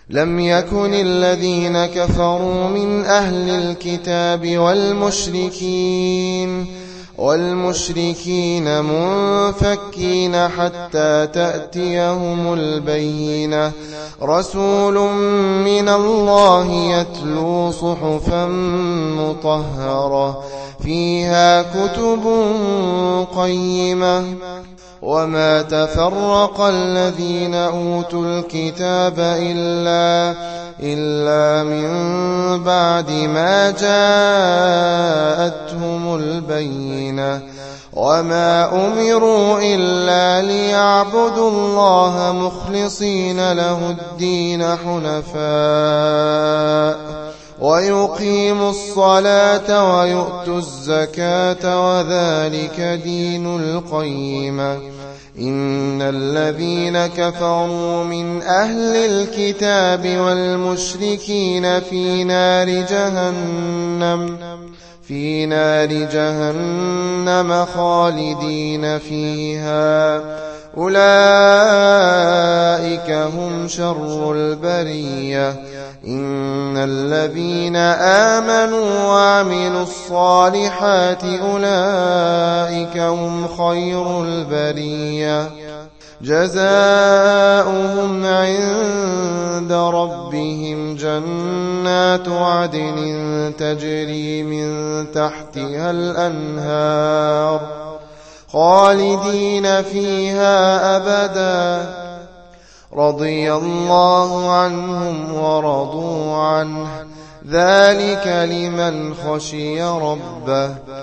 لم يكن الذين كفروا من أهل الكتاب والمشركين منفكين حتى تأتيهم البينة رسول من الله يتلو صحفا مطهرة فيها كتب قيمة وما تفرق الذين أوتوا الكتاب إلا من بعد ما جاءتهم البينة وما أمروا إلا ليعبدوا الله مخلصين له الدين حنفاء ويقيموا الصلاة ويؤتوا الزكاة وذلك دين القيمة إن الذين كفروا من أهل الكتاب والمشركين في نار جهنم خالدين فيها أولئك هم شر البرية إن الذين آمنوا وعملوا الصالحات أولئك هم خير البرية جزاؤهم عند ربهم جنات عدن تجري من تحتها الأنهار خالدين فيها أبدا رضي الله عنهم ورضوا عنه ذلك لمن خشي ربه